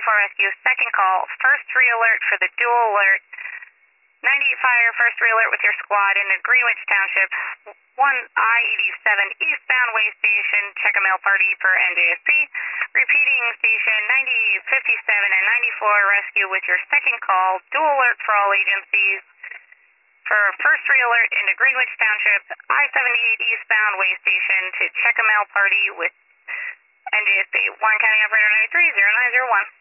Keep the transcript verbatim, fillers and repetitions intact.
four Rescue, second call, first re-alert for the dual alert. ninety-eight Fire, first re-alert with your squad into Greenwich Township, one I eighty-seven eastbound way station, check a mail party for N J S P. Repeating station ninety-eight fifty-seven and ninety-four Rescue with your second call, dual alert for all agencies. For first re-alert into Greenwich Township, I seventy-eight eastbound way station to check a mail party with N J S P. one County Operator ninety-three, zero nine zero one.